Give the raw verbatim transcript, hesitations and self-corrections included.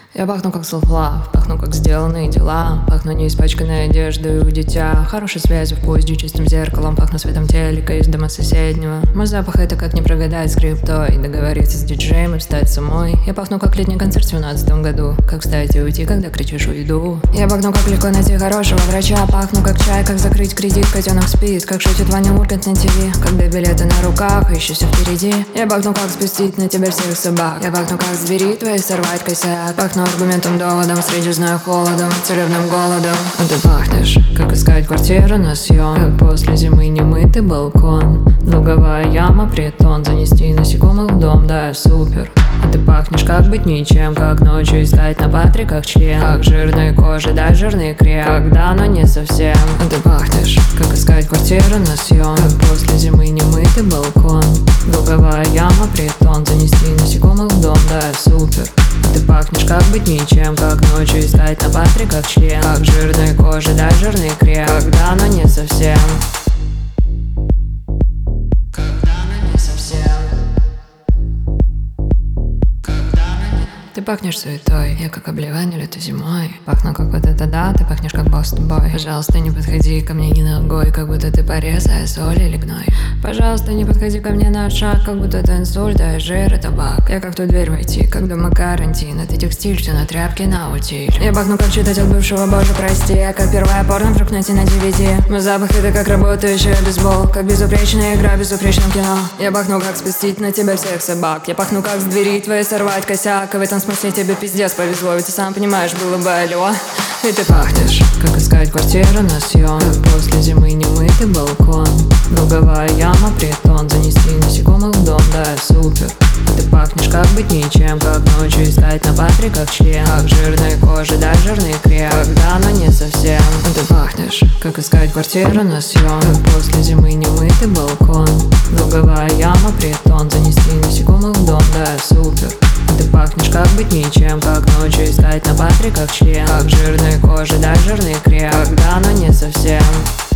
Я пахну как self-love, пахну как сделанные дела, пахну не испачканной одеждой у дитя, хорошей связью в поезде, чистым зеркалом, пахну светом телека из дома соседнего. Мой запах — это как не прогадать скриптой, договориться с диджеем и встать самой. Я пахну как летний концерт в семнадцатом году, как встать и уйти, когда кричишь «уйду». Я пахну как легко найти хорошего врача, пахну как чай, как закрыть кредит, котенок спит, как шутит Ваня Ургант на ТВ, когда билеты на руках, ищу все впереди. Я пахну как спустить на тебя всех собак, я пахну как с двери твоей сорвать косяк, пахну аргументом, доводом, среди знаю холодом, царевным голодом. А ты пахнешь, как искать квартиру на съем, как после зимы немытый балкон, долговая яма, притон, занести насекомых в дом, да, супер. А ты пахнешь, как быть ничем, как ночью искать на патриках член, как жирной кожи, да, жирный крем, когда, но не совсем. А ты пахнешь, как искать квартиру на съем, как после зимы немытый балкон, долговая яма, притон, занести насекомых в дом, да, супер. А ты пахнешь, как быть ничем, как ночью искать на патриках член, как жирной кожи, да, жирный крем, когда, но не совсем. Ты пахнешь суетой, я как обливание лето зимой. Пахну как вот это да, ты пахнешь как Boston Boy. Пожалуйста, не подходи ко мне ни ногой, как будто ты порез, а я соль или гной. Пожалуйста, не подходи ко мне на шаг, как будто это инсульт, а я жир и табак. Я как в ту дверь войти, как дома карантин, это текстиль, все на тряпке, на утиль. Я пахну как читать от бывшего, боже прости, я как первая порно вдруг найти на ди ви ди. Мой запах — это как работающая бейсбол, как безупречная игра в безупречном кино. Я пахну как спустить на тебя всех собак, я пахну как с двери твоей сорвать косяк, и в этом смысле тебе пиздец повезло, ведь ты сам понимаешь, было бы алло. И ты пахнешь, как искать квартиру на съем, как после зимы немытый балкон, долговая яма, притон, занести насекомых в дом, да, супер. И ты пахнешь, как быть ничем, как ночью искать на патриках член, как жирной кожи, да, жирный крем, когда, но не совсем. И ты пахнешь, как искать квартиру на съем, как после зимы немытый балкон, долговая яма, притон, занести насекомых в дом, да, супер. Ты пахнешь, как быть ничем, как ночью искать на патриках член, как жирной кожи, да, жирный крем, когда, но не совсем.